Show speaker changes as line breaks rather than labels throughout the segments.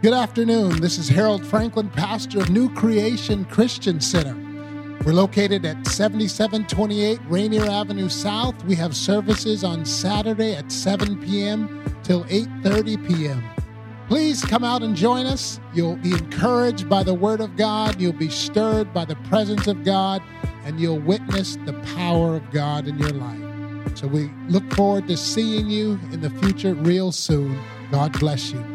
Good afternoon. This is Harold Franklin, pastor of New Creation Christian Center. We're located at 7728 Rainier Avenue South. We have services on Saturday at 7 p.m. till 8:30 p.m. Please come out and join us. You'll be encouraged by the Word of God. You'll be stirred by the presence of God, and you'll witness the power of God in your life. So we look forward to seeing you in the future real soon. God bless you.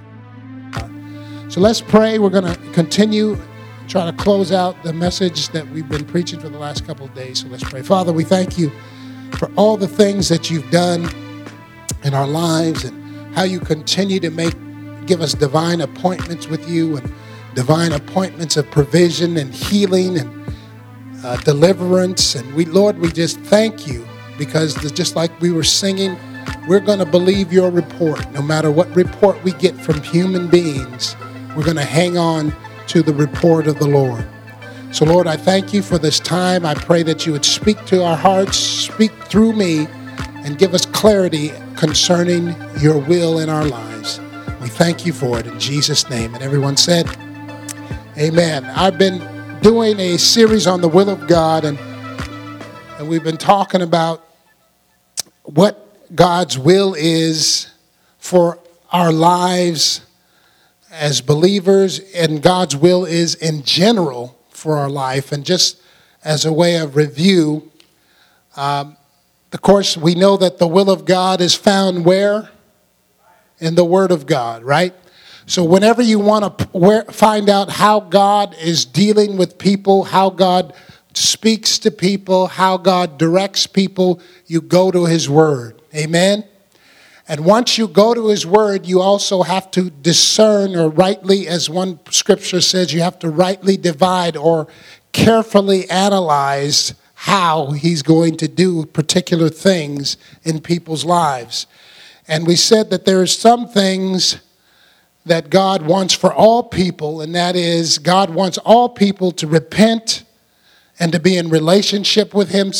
So let's pray. We're going to continue, try to close out the message that we've been preaching for the last couple of days. So let's pray. Father, we thank you for all the things that you've done in our lives and how you continue to give us divine appointments with you and divine appointments of provision and healing and deliverance. And Lord, we just thank you because just like we were singing, we're going to believe your report. No matter what report we get from human beings, we're going to hang on to the report of the Lord. So, Lord, I thank you for this time. I pray that you would speak to our hearts, speak through me, and give us clarity concerning your will in our lives. We thank you for it in Jesus' name. And everyone said, amen. I've been doing a series on the will of God, and we've been talking about what God's will is for our lives as believers, and God's will is in general for our life. And just as a way of review, of course, we know that the will of God is found where? In the Word of God, right? So whenever you want to find out how God is dealing with people, how God speaks to people, how God directs people, you go to His Word. Amen? And once you go to His Word, you also have to discern, or rightly, as one scripture says, you have to rightly divide or carefully analyze how He's going to do particular things in people's lives. And we said that there are some things that God wants for all people, and that is God wants all people to repent and to be in relationship with Him.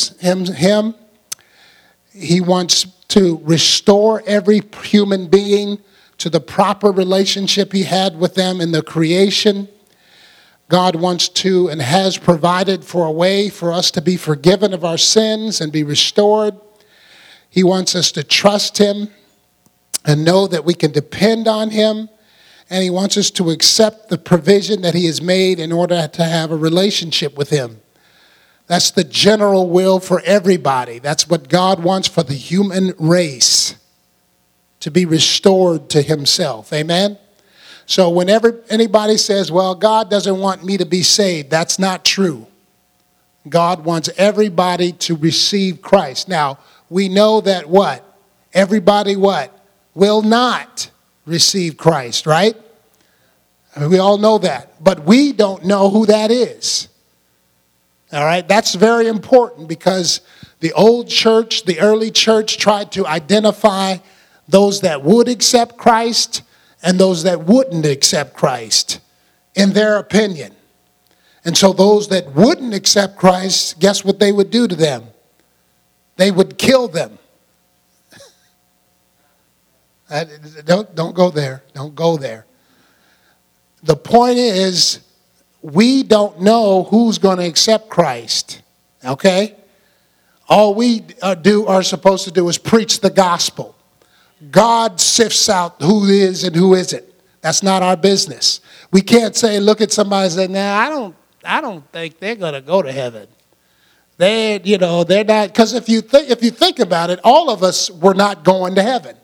He wants to restore every human being to the proper relationship He had with them in the creation. God wants to and has provided for a way for us to be forgiven of our sins and be restored. He wants us to trust Him and know that we can depend on Him. And He wants us to accept the provision that He has made in order to have a relationship with Him. That's the general will for everybody. That's what God wants for the human race, to be restored to Himself. Amen? So whenever anybody says, well, God doesn't want me to be saved, that's not true. God wants everybody to receive Christ. Now, we know that what? Everybody what? Will not receive Christ, right? I mean, we all know that. But we don't know who that is. All right, that's very important because the old church, the early church, tried to identify those that would accept Christ and those that wouldn't accept Christ in their opinion. And so those that wouldn't accept Christ, guess what they would do to them? They would kill them. Don't go there. Don't go there. The point is, we don't know who's going to accept Christ, okay? All we are supposed to do is preach the gospel. God sifts out who is and who isn't. That's not our business. We can't say, look at somebody and say, nah, I don't think they're going to go to heaven. They're not, because if you think about it, all of us were not going to heaven.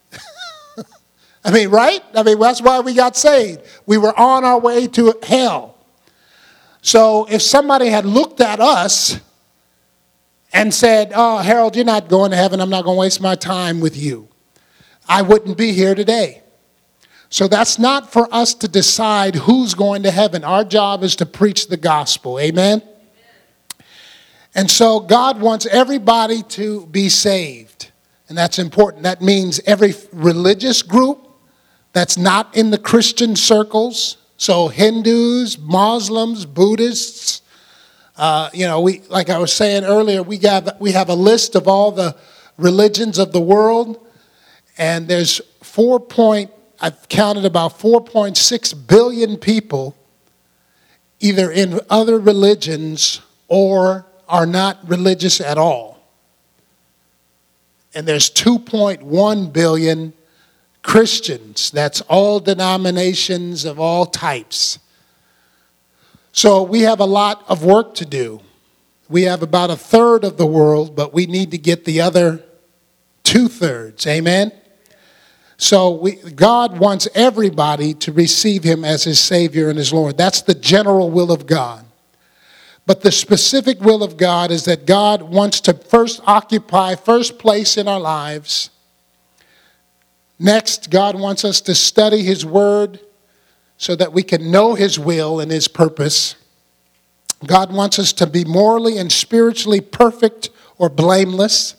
I mean, right? I mean, that's why we got saved. We were on our way to hell. So if somebody had looked at us and said, oh, Harold, you're not going to heaven. I'm not going to waste my time with you, I wouldn't be here today. So that's not for us to decide who's going to heaven. Our job is to preach the gospel. Amen? And so God wants everybody to be saved. And that's important. That means every religious group that's not in the Christian circles. So Hindus, Muslims, Buddhists, like I was saying earlier, we have a list of all the religions of the world, and there's 4.8 I've counted about 4.6 billion people either in other religions or are not religious at all. And there's 2.1 billion Christians. That's all denominations of all types. So we have a lot of work to do. We have about a third of the world, but we need to get the other 2/3. Amen? So God wants everybody to receive him as his Savior and his Lord. That's the general will of God. But the specific will of God is that God wants to first occupy first place in our lives. Next, God wants us to study his word so that we can know his will and his purpose. God wants us to be morally and spiritually perfect or blameless.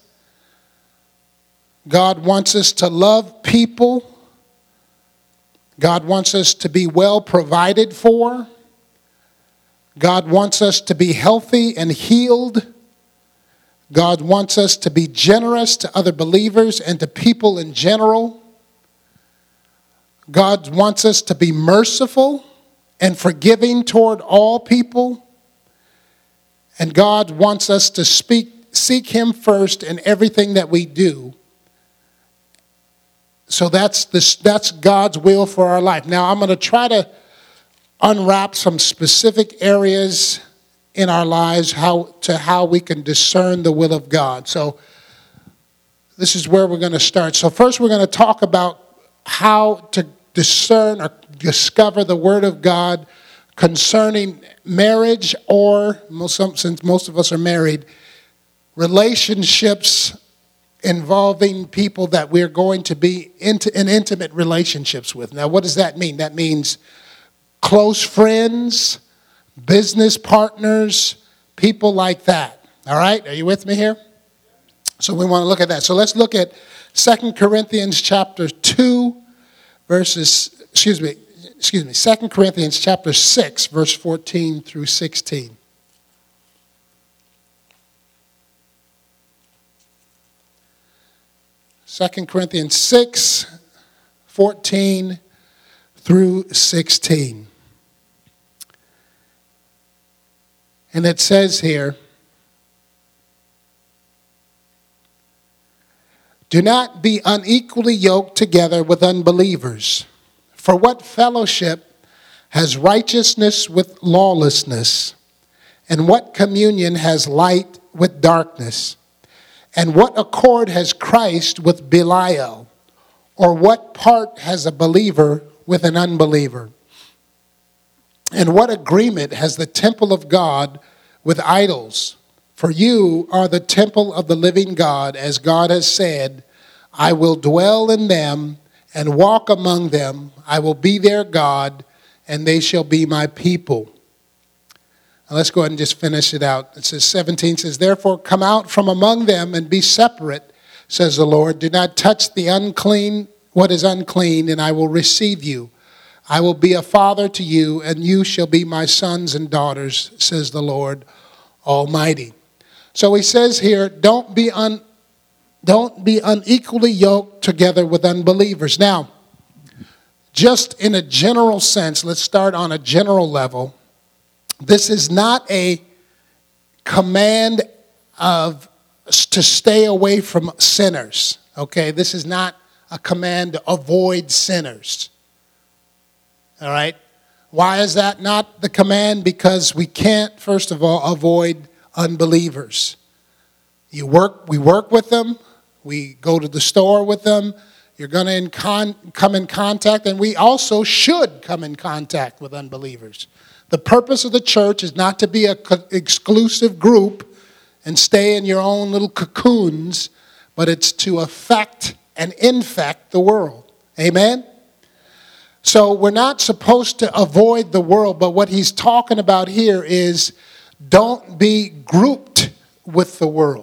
God wants us to love people. God wants us to be well provided for. God wants us to be healthy and healed. God wants us to be generous to other believers and to people in general. God wants us to be merciful and forgiving toward all people. And God wants us to seek him first in everything that we do. So that's God's will for our life. Now I'm going to try to unwrap some specific areas in our lives how we can discern the will of God. So this is where we're going to start. So first we're going to talk about how to discern or discover the word of God concerning marriage, or since most of us are married, relationships involving people that we're going to be in intimate relationships with. Now, what does that mean? That means close friends, business partners, people like that. All right? Are you with me here? So we want to look at that. So let's look at 2 Corinthians chapter 2, 2 Corinthians chapter 6, verse 14 through 16. Second Corinthians 6, 14 through 16. And it says here, "Do not be unequally yoked together with unbelievers. For what fellowship has righteousness with lawlessness? And what communion has light with darkness? And what accord has Christ with Belial? Or what part has a believer with an unbeliever? And what agreement has the temple of God with idols? For you are the temple of the living God, as God has said, I will dwell in them and walk among them. I will be their God, and they shall be my people." Now let's go ahead and just finish it out. It says 17 says, "Therefore come out from among them and be separate, says the Lord. Do not touch the unclean, what is unclean, and I will receive you. I will be a father to you, and you shall be my sons and daughters, says the Lord Almighty." So he says here, don't be unequally yoked together with unbelievers. Now, just in a general sense, let's start on a general level. This is not a command to stay away from sinners. Okay, this is not a command to avoid sinners. All right? Why is that not the command? Because we can't, first of all, avoid unbelievers. We work with them. We go to the store with them. You're going to come in contact, and we also should come in contact with unbelievers. The purpose of the church is not to be an exclusive group and stay in your own little cocoons, but it's to affect and infect the world. Amen? So we're not supposed to avoid the world, but what he's talking about here is don't be grouped with the world.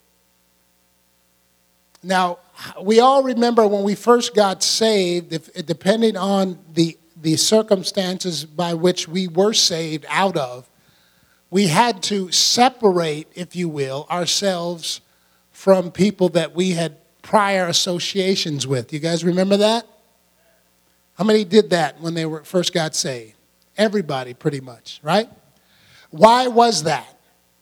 Now, we all remember when we first got saved, depending on the circumstances by which we were saved out of, we had to separate, if you will, ourselves from people that we had prior associations with. You guys remember that? How many did that when they first got saved? Everybody, pretty much, right? Why was that?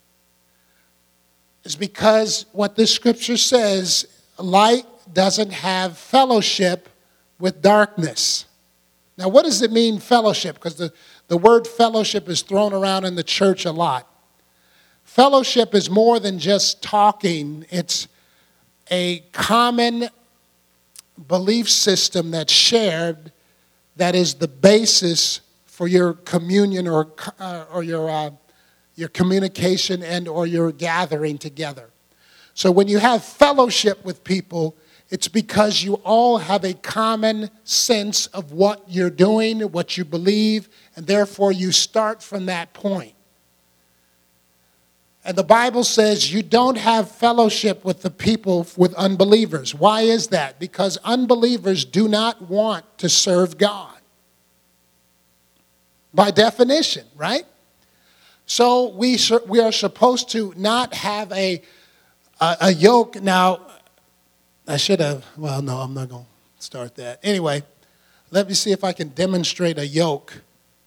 It's because what this scripture says, light doesn't have fellowship with darkness. Now, what does it mean, fellowship? Because the word fellowship is thrown around in the church a lot. Fellowship is more than just talking. It's a common belief system that's shared that is the basis for your communion or your communication and or your gathering together. So when you have fellowship with people, it's because you all have a common sense of what you're doing, what you believe, and therefore you start from that point. And the Bible says you don't have fellowship with the people, with unbelievers. Why is that? Because unbelievers do not want to serve God. By definition, right? So we are supposed to not have a yoke. Now, I should have, well, no, I'm not going to start that. Anyway, let me see if I can demonstrate a yoke.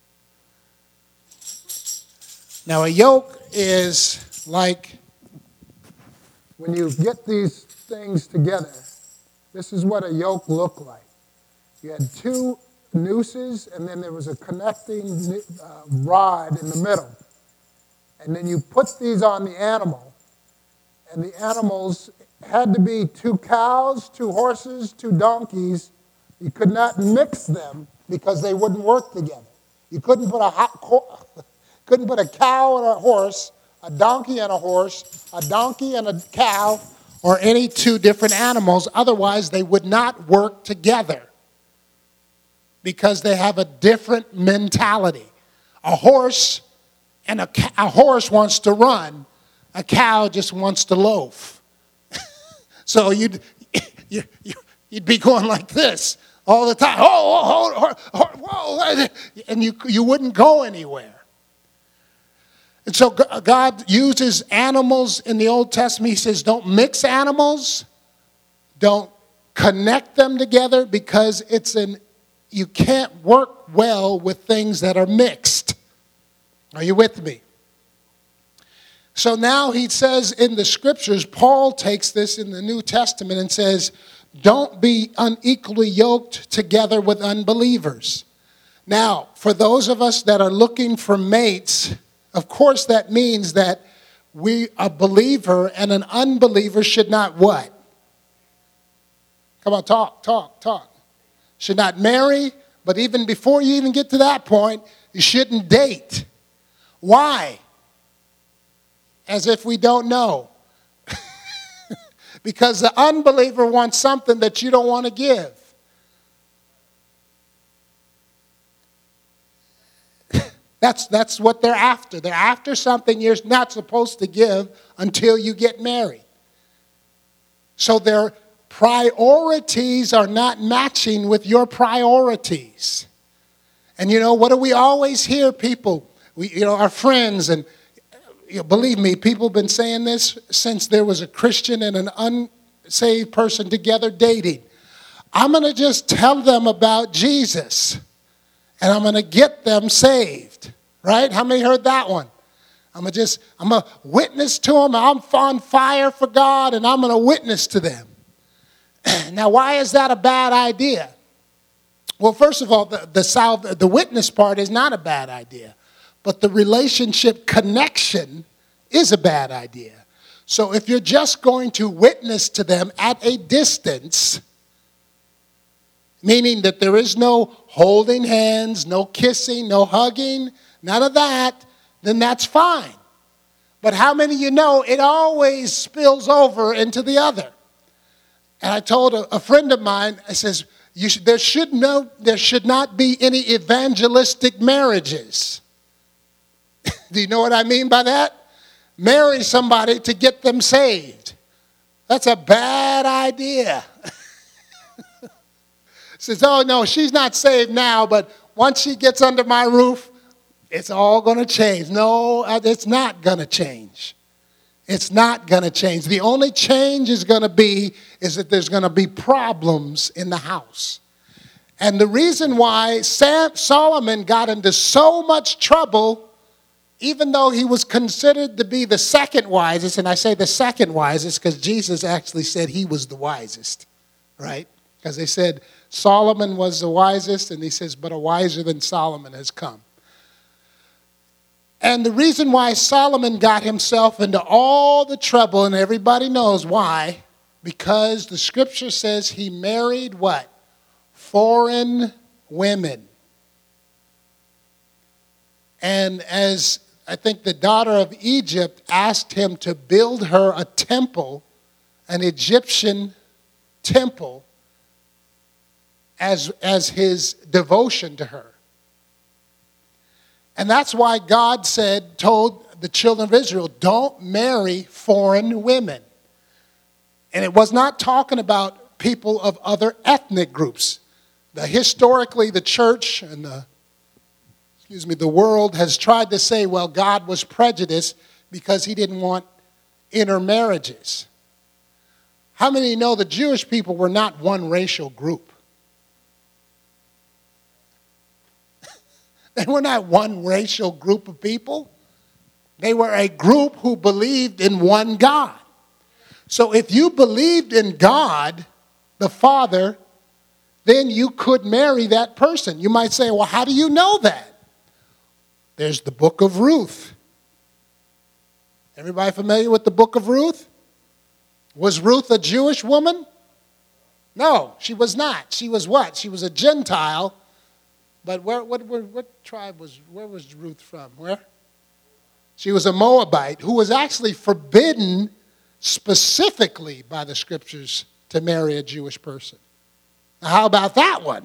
Now, a yoke is like when you get these things together, this is what a yoke looked like. You had two nooses, and then there was a connecting rod in the middle. And then you put these on the animal, and the animals had to be 2 cows, 2 horses, 2 donkeys. You could not mix them because they wouldn't work together. You couldn't put a cow and a horse, a donkey and a horse, a donkey and a cow, or any 2 different animals. Otherwise, they would not work together because they have a different mentality. A horse and a horse wants to run. A cow just wants to loaf. So you'd be going like this all the time. Whoa, and you wouldn't go anywhere. And so God uses animals in the Old Testament. He says, don't mix animals. Don't connect them together because you can't work well with things that are mixed. Are you with me? So now he says in the scriptures, Paul takes this in the New Testament and says, don't be unequally yoked together with unbelievers. Now, for those of us that are looking for mates, of course that means that a believer and an unbeliever should not what? Come on, talk. Should not marry, but even before you even get to that point, you shouldn't date. Why? As if we don't know. Because the unbeliever wants something that you don't want to give. That's what they're after. They're after something you're not supposed to give until you get married. So their priorities are not matching with your priorities. And what do we always hear people, our friends, and believe me, people have been saying this since there was a Christian and an unsaved person together dating. I'm going to just tell them about Jesus, and I'm going to get them saved. Right? How many heard that one? I'm going to witness to them. I'm on fire for God, and I'm going to witness to them. Now, why is that a bad idea? Well, first of all, the witness part is not a bad idea. But the relationship connection is a bad idea. So if you're just going to witness to them at a distance, meaning that there is no holding hands, no kissing, no hugging, none of that, then that's fine. But how many of you know it always spills over into the other? And I told a friend of mine, I says, there should not be any evangelistic marriages. Do you know what I mean by that? Marry somebody to get them saved. That's a bad idea. Says, oh no, she's not saved now, but once she gets under my roof, it's all going to change. No, it's not going to change. It's not going to change. The only change is that there's going to be problems in the house. And the reason why Solomon got into so much trouble, even though he was considered to be the second wisest, and I say the second wisest because Jesus actually said he was the wisest, right? Because they said Solomon was the wisest, and he says, but a wiser than Solomon has come. And the reason why Solomon got himself into all the trouble, and everybody knows why, because the scripture says he married what? Foreign women. And as I think the daughter of Egypt asked him to build her a temple, an Egyptian temple, as his devotion to her. And that's why God told the children of Israel, don't marry foreign women. And it was not talking about people of other ethnic groups. Historically, the church and the world has tried to say, well, God was prejudiced because he didn't want intermarriages. How many know the Jewish people were not one racial group? They were not one racial group of people. They were a group who believed in one God. So if you believed in God, the Father, then you could marry that person. You might say, well, how do you know that? There's the book of Ruth. Everybody familiar with the book of Ruth? Was Ruth a Jewish woman? No, she was not. She was what? She was a Gentile. But what tribe where was Ruth from? Where? She was a Moabite who was actually forbidden specifically by the scriptures to marry a Jewish person. Now, how about that one?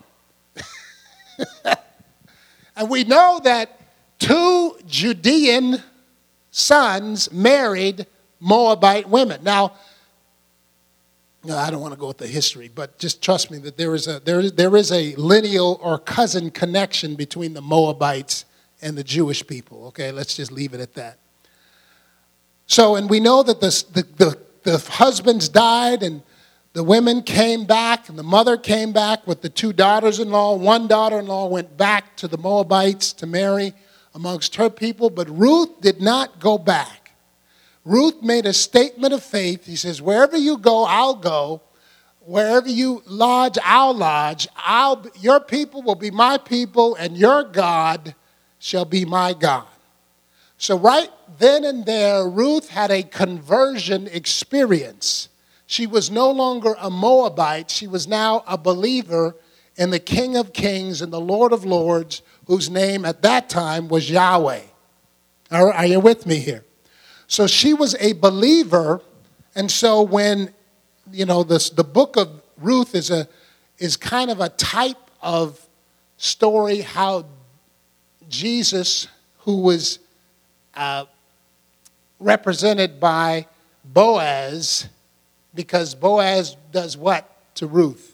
And we know that 2 Judean sons married Moabite women. Now, no, I don't want to go with the history, but just trust me that there is a lineal or cousin connection between the Moabites and the Jewish people. Okay, let's just leave it at that. So, and we know that the husbands died and the women came back and the mother came back with the 2 daughters-in-law. One daughter-in-law went back to the Moabites to marry amongst her people, but Ruth did not go back. Ruth made a statement of faith. He says, wherever you go, I'll go. Wherever you lodge, I'll lodge. Your people will be my people, and your God shall be my God. So right then and there, Ruth had a conversion experience. She was no longer a Moabite. She was now a believer in the King of Kings and the Lord of Lords, whose name at that time was Yahweh. Are you with me here? So she was a believer, and so when, the book of Ruth is kind of a type of story how Jesus, who was represented by Boaz, because Boaz does what to Ruth?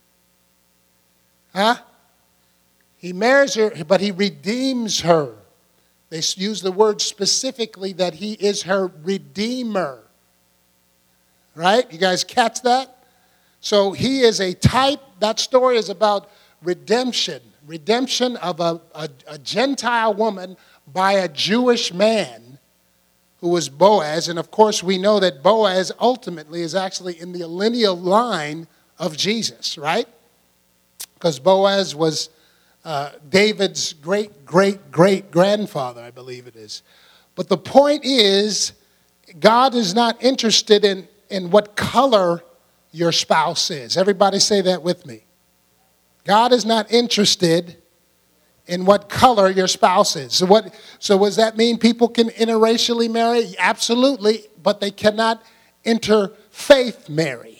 He marries her, but he redeems her. They use the word specifically that he is her redeemer. Right? You guys catch that? So he is a type. That story is about redemption. Redemption of a Gentile woman by a Jewish man who was Boaz. And of course, we know that Boaz ultimately is actually in the lineal line of Jesus, right? Because Boaz was David's great-great-great-grandfather, I believe it is. But the point is, God is not interested in what color your spouse is. Everybody say that with me. God is not interested in what color your spouse is. So does that mean people can interracially marry? Absolutely, but they cannot interfaith marry.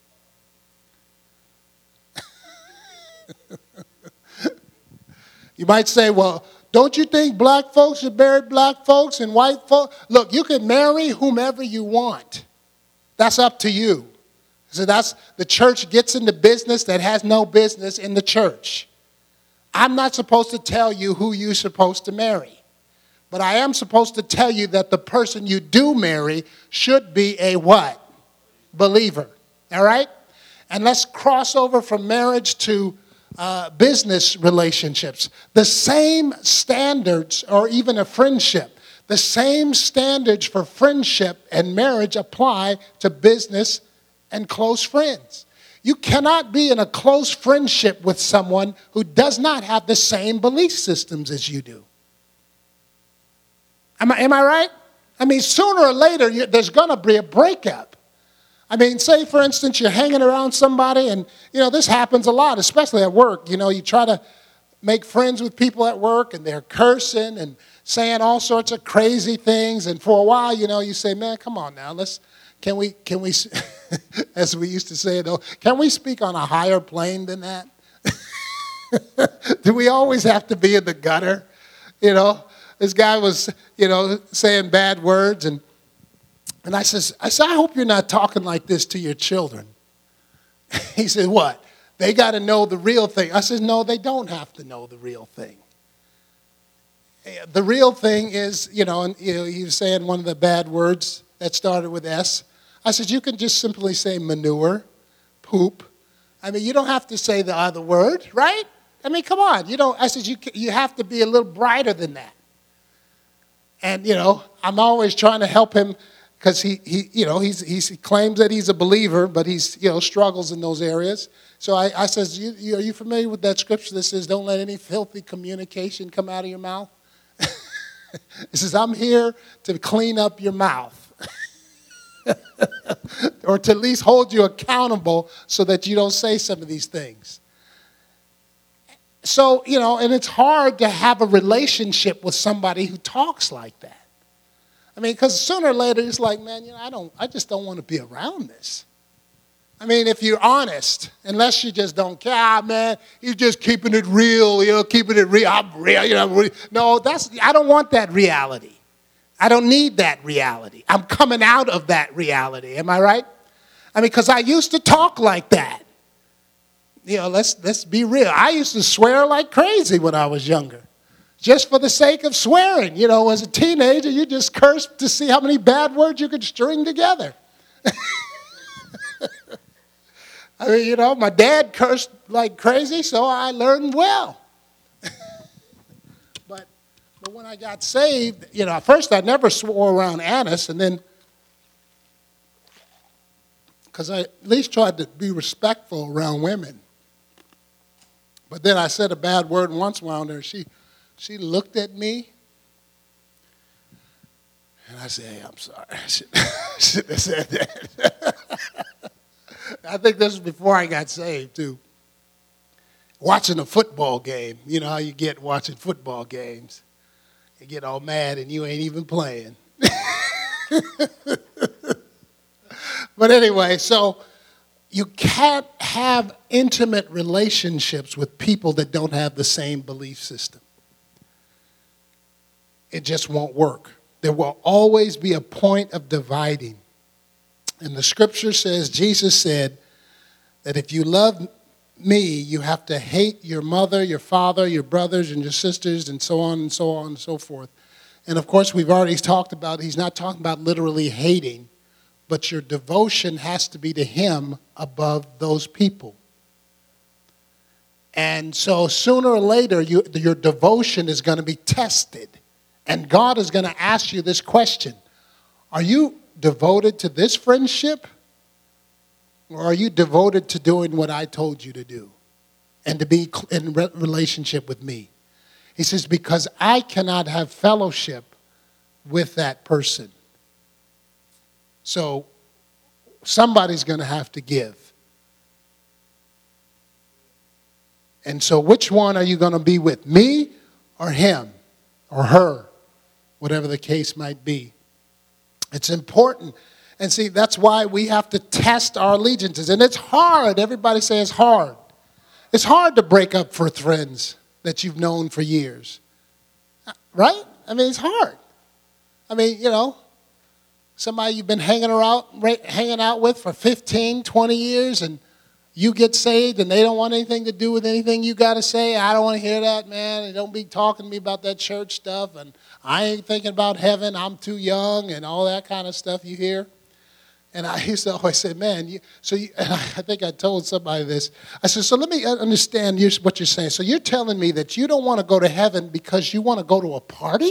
You might say, well, don't you think black folks should marry black folks and white folks? Look, you can marry whomever you want. That's up to you. So the church gets into business that has no business in the church. I'm not supposed to tell you who you're supposed to marry. But I am supposed to tell you that the person you do marry should be a what? Believer. All right? And let's cross over from marriage to business relationships. The same standards, or even a friendship, the same standards for friendship and marriage apply to business and close friends. You cannot be in a close friendship with someone who does not have the same belief systems as you do. Am I right? I mean, sooner or later, there's going to be a breakup. I mean, say, for instance, you're hanging around somebody, and, this happens a lot, especially at work. You try to make friends with people at work, and they're cursing and saying all sorts of crazy things. And for a while, you say, man, come on now, can we, as we used to say, though, can we speak on a higher plane than that? Do we always have to be in the gutter? This guy was, saying bad words, and I said, I hope you're not talking like this to your children. He said, what? They got to know the real thing. I said, no, they don't have to know the real thing. The real thing is, he was saying one of the bad words that started with S. I said, you can just simply say manure, poop. I mean, you don't have to say the other word, right? I mean, come on. I said, you have to be a little brighter than that. And, I'm always trying to help him because he claims that he's a believer, but he's, struggles in those areas. So I says, are you familiar with that scripture that says, don't let any filthy communication come out of your mouth? It says, I'm here to clean up your mouth. Or to at least hold you accountable so that you don't say some of these things. So, and it's hard to have a relationship with somebody who talks like that. I mean, because sooner or later, it's like, man, I just don't want to be around this. I mean, if you're honest, unless you just don't care, man, you're just keeping it real, keeping it real. I'm real, No, I don't want that reality. I don't need that reality. I'm coming out of that reality. Am I right? I mean, because I used to talk like that. Let's be real. I used to swear like crazy when I was younger, just for the sake of swearing. As a teenager, you just cursed to see how many bad words you could string together. I mean, my dad cursed like crazy, so I learned well. But when I got saved, at first I never swore around Annis, and then, because I at least tried to be respectful around women. But then I said a bad word once around her. She looked at me, and I said, hey, I'm sorry. I shouldn't have said that. I think this was before I got saved, too. Watching a football game. You know how you get watching football games. You get all mad and you ain't even playing. But anyway, so you can't have intimate relationships with people that don't have the same belief system. It just won't work. There will always be a point of dividing. And the scripture says, Jesus said, that if you love me, you have to hate your mother, your father, your brothers, and your sisters, and so on and so on and so forth. And of course, we've already talked about, he's not talking about literally hating, but your devotion has to be to him above those people. And so sooner or later, your devotion is going to be tested. And God is going to ask you this question. Are you devoted to this friendship? Or are you devoted to doing what I told you to do? And to be in relationship with me? He says, because I cannot have fellowship with that person. So somebody's going to have to give. And so which one are you going to be with? Me or him or her? Whatever the case might be. It's important. And see, that's why we have to test our allegiances. And it's hard. Everybody says it's hard. It's hard to break up for friends that you've known for years. Right? I mean, it's hard. I mean, somebody you've been hanging out with for 15, 20 years, and you get saved and they don't want anything to do with anything you got to say. I don't want to hear that, man. And don't be talking to me about that church stuff. And I ain't thinking about heaven. I'm too young and all that kind of stuff you hear. And I used to always say, man, and I think I told somebody this. I said, so let me understand what you're saying. So you're telling me that you don't want to go to heaven because you want to go to a party?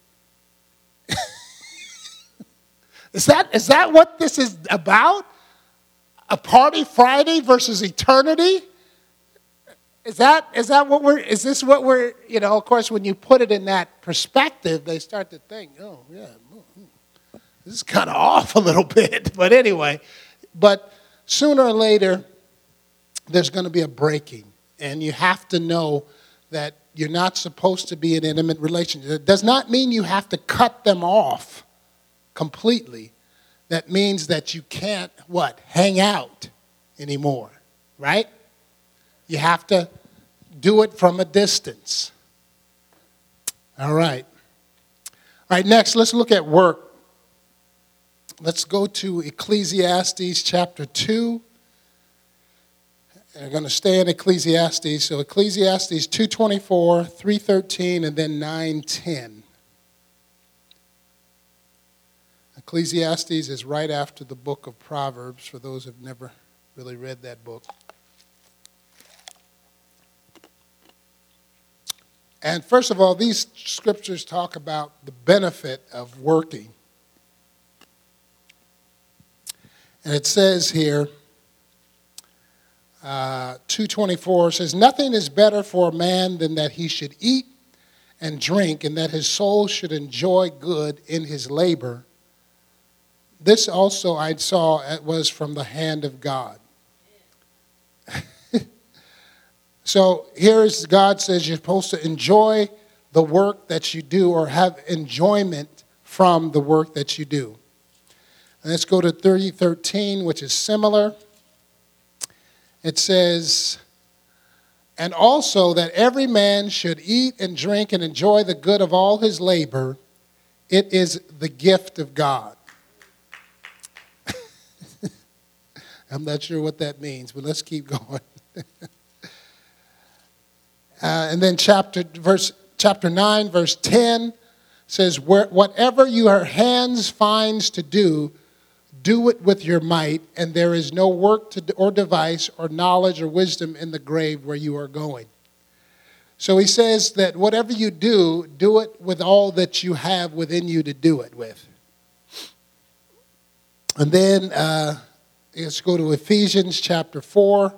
Is that what this is about? A party Friday versus eternity? Is this what we're, of course, when you put it in that perspective, they start to think, oh, yeah, this is kind of off a little bit. But anyway, sooner or later, there's going to be a breaking. And you have to know that you're not supposed to be in an intimate relationship. It does not mean you have to cut them off completely. That means that you can't, hang out anymore, right? You have to do it from a distance. All right. All right, next, let's look at work. Let's go to Ecclesiastes chapter 2. We're going to stay in Ecclesiastes. So Ecclesiastes 2:24, 3:13, and then 9:10. Ecclesiastes is right after the book of Proverbs, for those who have never really read that book. And first of all, these scriptures talk about the benefit of working. And it says here, 2:24 says, nothing is better for a man than that he should eat and drink, and that his soul should enjoy good in his labor. This also I saw it was from the hand of God. So God says you're supposed to enjoy the work that you do, or have enjoyment from the work that you do. And let's go to 30:13, which is similar. It says, and also that every man should eat and drink and enjoy the good of all his labor. It is the gift of God. I'm not sure what that means, but let's keep going. And then chapter 9, verse 10 says, whatever your hands finds to do, do it with your might, and there is no work or device or knowledge or wisdom in the grave where you are going. So he says that whatever you do, do it with all that you have within you to do it with. And then let's go to Ephesians chapter 4.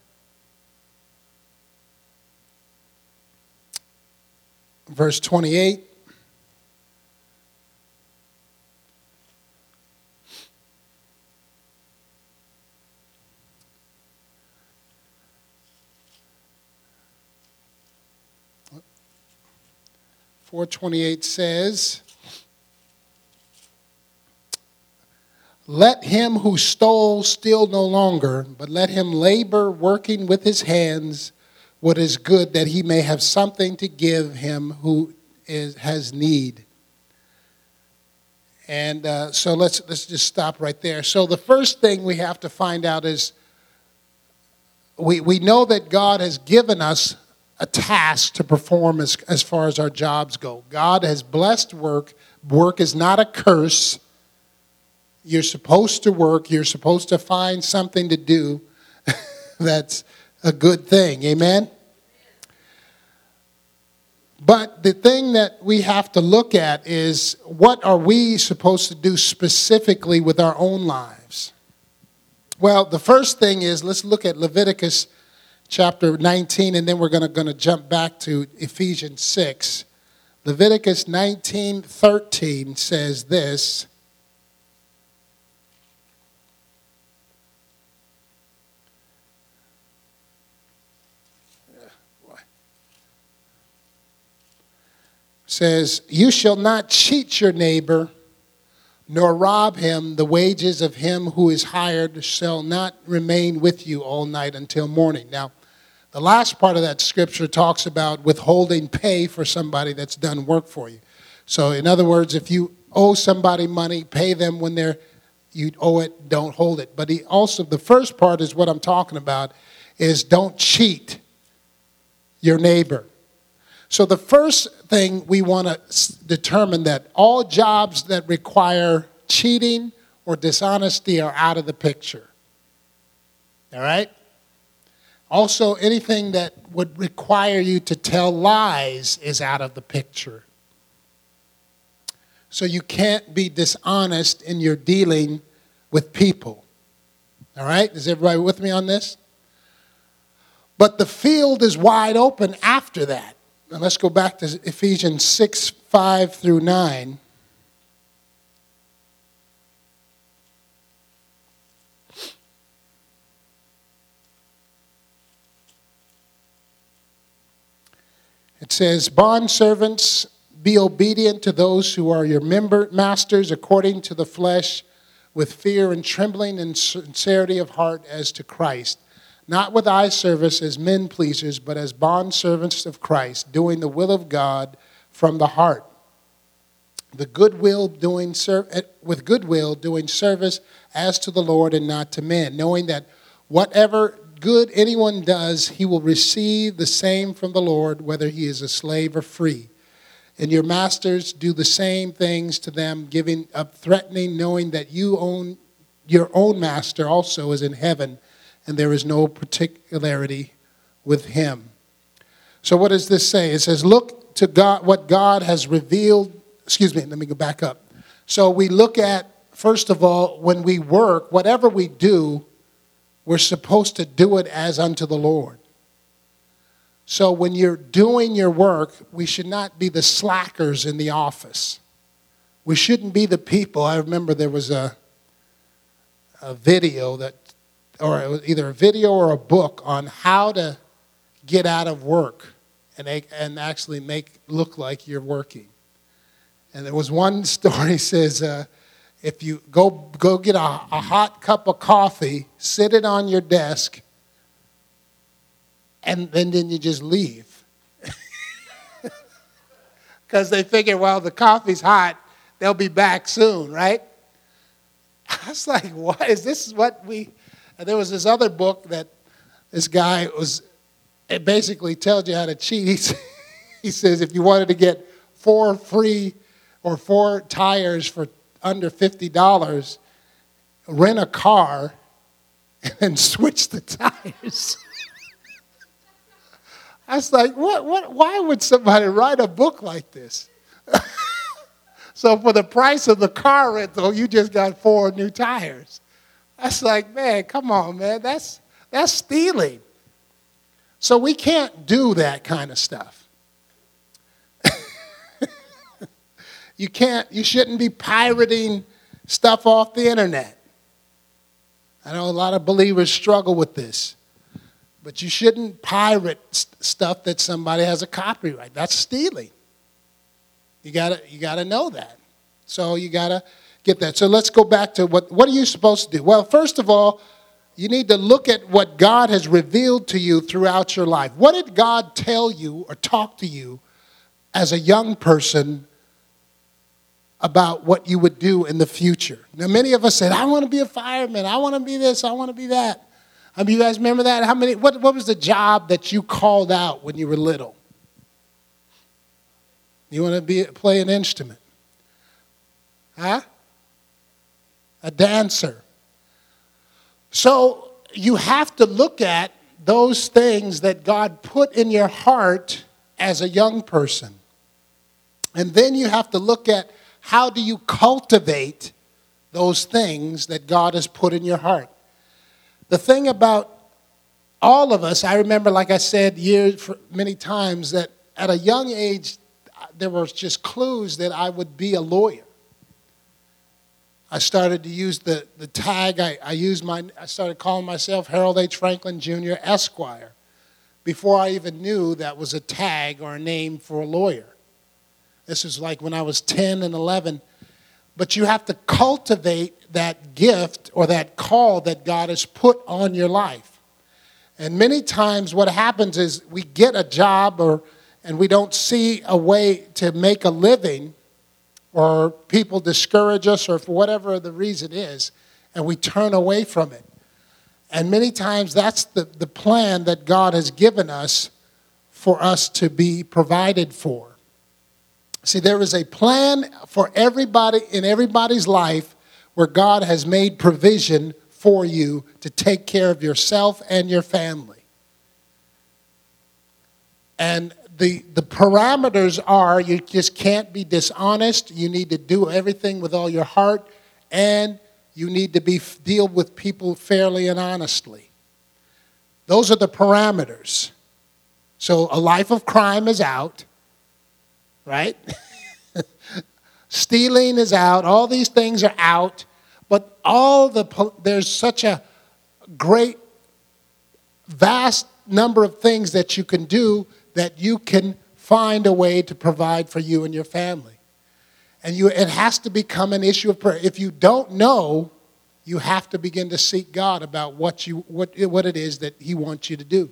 Verse 28. Verse 4:28 says, let him who stole steal no longer, but let him labor, working with his hands what is good, that he may have something to give him who has need. And so let's just stop right there. So the first thing we have to find out is we know that God has given us a task to perform as far as our jobs go. God has blessed work. Work is not a curse. You're supposed to work. You're supposed to find something to do that's a good thing. Amen? But the thing that we have to look at is, what are we supposed to do specifically with our own lives? Well, the first thing is, let's look at Leviticus chapter 19, and then we're going to jump back to Ephesians 6. Leviticus 19:13 says this. Says, you shall not cheat your neighbor, nor rob him. The wages of him who is hired shall not remain with you all night until morning. Now, the last part of that scripture talks about withholding pay for somebody that's done work for you. So, in other words, if you owe somebody money, pay them when you owe it, don't hold it. But the first part is what I'm talking about, is don't cheat your neighbor. So the first thing we want to determine that all jobs that require cheating or dishonesty are out of the picture. All right? Also, anything that would require you to tell lies is out of the picture. So you can't be dishonest in your dealing with people. All right? Is everybody with me on this? But the field is wide open after that. Now let's go back to Ephesians 6, 5 through 9. It says, "Bondservants, be obedient to those who are your masters according to the flesh, with fear and trembling and sincerity of heart as to Christ, not with eye service as men pleasers, but as bondservants of Christ, doing the will of God from the heart. With goodwill doing service as to the Lord and not to men, knowing that whatever good anyone does, he will receive the same from the Lord, whether he is a slave or free. And your masters do the same things to them, giving up threatening, knowing that your own master also is in heaven, and there is no particularity with him." So what does this say? It says, look to God, what God has revealed. Excuse me, let me go back up. So we look at, first of all, when we work, whatever we do, we're supposed to do it as unto the Lord. So when you're doing your work, we should not be the slackers in the office. We shouldn't be the people. I remember there was a video that, or it was either a video or a book on how to get out of work and actually look like you're working. And there was one story says, if you go get a hot cup of coffee, sit it on your desk, and then you just leave. Because they figure, well, the coffee's hot, they'll be back soon, right? I was like, what is this? What we... And there was this other book that this guy it basically tells you how to cheat. He says if you wanted to get 4 free or 4 tires for under $50, rent a car and switch the tires. I was like, why would somebody write a book like this? So for the price of the car rental, you just got 4 new tires. I was like, man, come on, man. That's stealing. So we can't do that kind of stuff. You shouldn't be pirating stuff off the internet. I know a lot of believers struggle with this. But you shouldn't pirate stuff that somebody has a copyright. That's stealing. You gotta know that. So you gotta get that. So let's go back to what are you supposed to do? Well, first of all, you need to look at what God has revealed to you throughout your life. What did God tell you or talk to you as a young person about what you would do in the future? Now, many of us said, I want to be a fireman. I want to be this. I want to be that. I mean, you guys remember that? What was the job that you called out when you were little? You want to play an instrument? Huh? A dancer. So you have to look at those things that God put in your heart as a young person. And then you have to look at how do you cultivate those things that God has put in your heart. The thing about all of us, I remember, like I said many times, that at a young age, there were just clues that I would be a lawyer. I started to use the tag. I started calling myself Harold H. Franklin Jr. Esquire before I even knew that was a tag or a name for a lawyer. This was like when I was 10 and 11. But you have to cultivate that gift or that call that God has put on your life. And many times what happens is we get a job and we don't see a way to make a living, or people discourage us, or for whatever the reason is, and we turn away from it. And many times that's the plan that God has given us for us to be provided for. See, there is a plan for everybody in everybody's life where God has made provision for you to take care of yourself and your family. And the parameters are you just can't be dishonest. You need to do everything with all your heart. And you need to deal with people fairly and honestly. Those are the parameters. So a life of crime is out, right? Stealing is out. All these things are out. But there's such a great, vast number of things that you can do that you can find a way to provide for you and your family. And it has to become an issue of prayer. If you don't know, you have to begin to seek God about what it is that He wants you to do.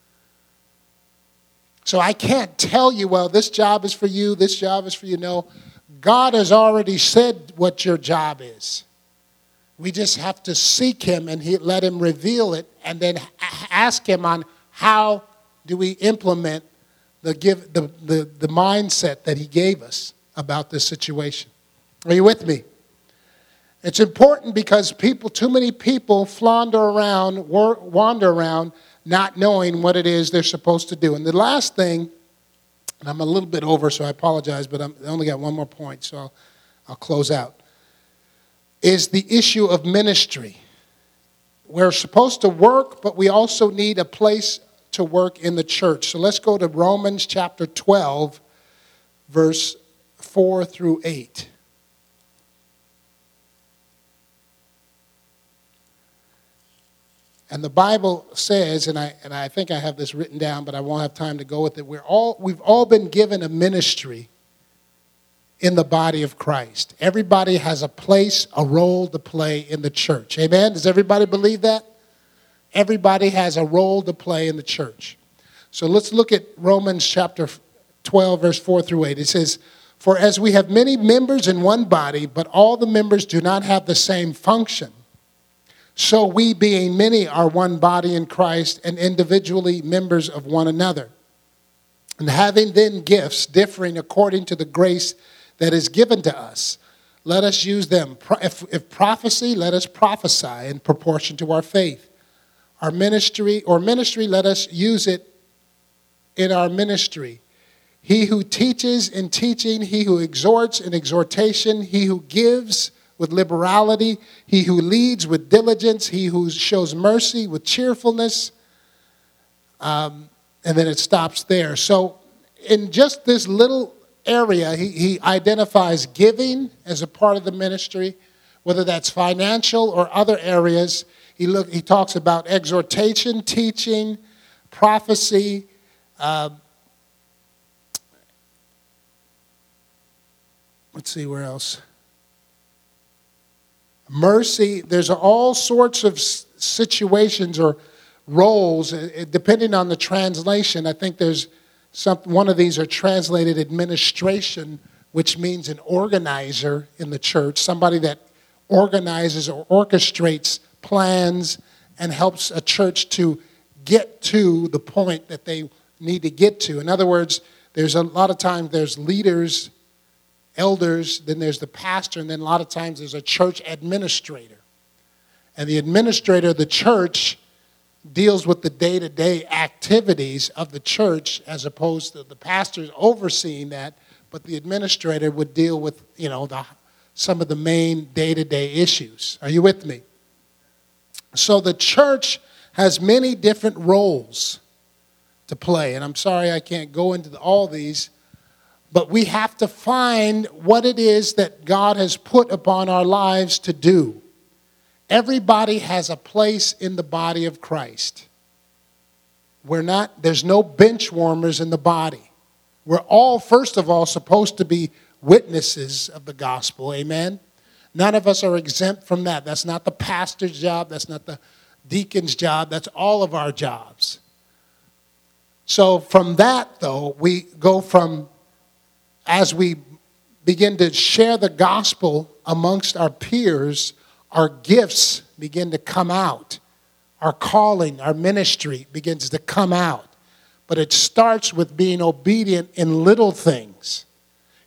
So I can't tell you, well, this job is for you, this job is for you. No, God has already said what your job is. We just have to seek Him and let Him reveal it, and then ask Him on how do we implement the mindset that He gave us about this situation. Are you with me? It's important because too many people wander around not knowing what it is they're supposed to do. And the last thing, and I'm a little bit over, so I apologize, but I only got one more point, so I'll close out, is the issue of ministry. We're supposed to work, but we also need a place to work in the church. So let's go to Romans chapter 12, verse 4 through 8. And the Bible says, and I think I have this written down, but I won't have time to go with it. We've all been given a ministry in the body of Christ. Everybody has a place, a role to play in the church. Amen? Does everybody believe that? Everybody has a role to play in the church. So let's look at Romans chapter 12, verse 4 through 8. It says, "For as we have many members in one body, but all the members do not have the same function, so we, being many, are one body in Christ and individually members of one another. And having then gifts differing according to the grace that is given to us, let us use them. If prophecy, let us prophesy in proportion to our faith. Our ministry, let us use it in our ministry. He who teaches in teaching, he who exhorts in exhortation, he who gives with liberality, he who leads with diligence, he who shows mercy with cheerfulness." And then it stops there. So in just this little area, he identifies giving as a part of the ministry, whether that's financial or other areas. He talks about exhortation, teaching, prophecy, let's see where else. Mercy. There's all sorts of situations or roles, depending on the translation. I think one of these are translated administration, which means an organizer in the church, somebody that organizes or orchestrates plans and helps a church to get to the point that they need to get to. In other words, there's a lot of times there's leaders, elders, then there's the pastor, and then a lot of times there's a church administrator. And the administrator of the church deals with the day-to-day activities of the church, as opposed to the pastor overseeing that, but the administrator would deal with, some of the main day-to-day issues. Are you with me? So the church has many different roles to play, and I'm sorry I can't go into all these, but we have to find what it is that God has put upon our lives to do. Everybody has a place in the body of Christ. There's no bench warmers in the body. We're all, first of all, supposed to be witnesses of the gospel. Amen? None of us are exempt from that. That's not the pastor's job. That's not the deacon's job. That's all of our jobs. So from that, though, we go from, as we begin to share the gospel amongst our peers, our gifts begin to come out. Our calling, our ministry begins to come out. But it starts with being obedient in little things.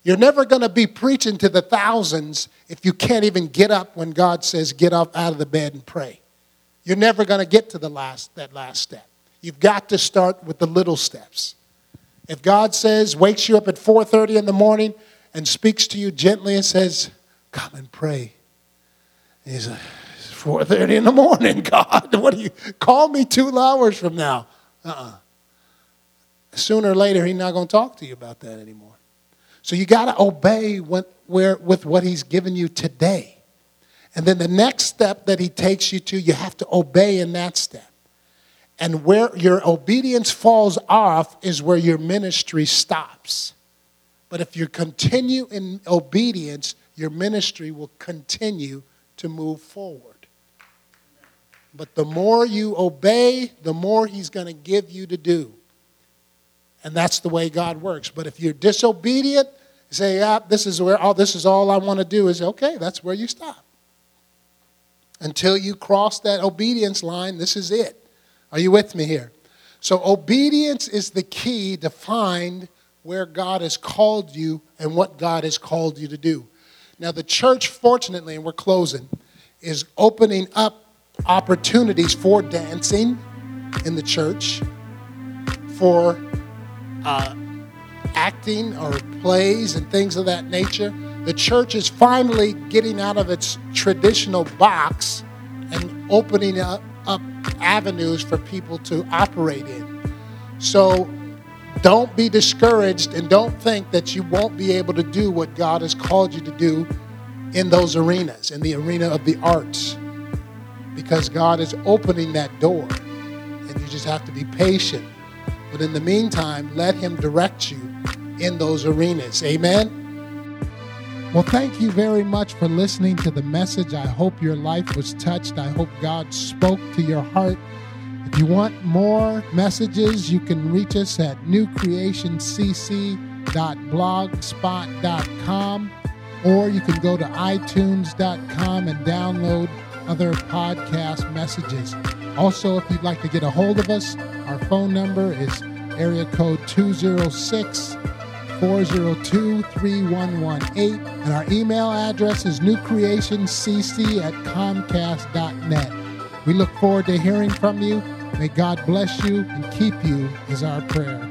You're never going to be preaching to the thousands if you can't even get up when God says get up out of the bed and pray. You're never going to get to that last step. You've got to start with the little steps. If God says, wakes you up at 4:30 in the morning and speaks to you gently and says, come and pray. And he's like, it's 4:30 in the morning, God. What do you call me 2 hours from now? Sooner or later, he's not going to talk to you about that anymore. So you got to obey with what he's given you today. And then the next step that he takes you to, you have to obey in that step. And where your obedience falls off is where your ministry stops. But if you continue in obedience, your ministry will continue to move forward. But the more you obey, the more he's going to give you to do. And that's the way God works. But if you're disobedient, say, this is all I want to do, is okay, that's where you stop. Until you cross that obedience line, this is it. Are you with me here? So obedience is the key to find where God has called you and what God has called you to do. Now the church, fortunately, and we're closing, is opening up opportunities for dancing in the church, for acting or plays and things of that nature. The church is finally getting out of its traditional box and opening up avenues for people to operate in. So don't be discouraged and don't think that you won't be able to do what God has called you to do in those arenas, in the arena of the arts, because God is opening that door and you just have to be patient. But in the meantime, let him direct you in those arenas. Amen? Well, thank you very much for listening to the message. I hope your life was touched. I hope God spoke to your heart. If you want more messages, you can reach us at newcreationcc.blogspot.com, or you can go to itunes.com and download other podcast messages. Also, if you'd like to get a hold of us, our phone number is area code 206-402-3118, and our email address is newcreationcc@comcast.net. We look forward to hearing from you. May God bless you and keep you is our prayer.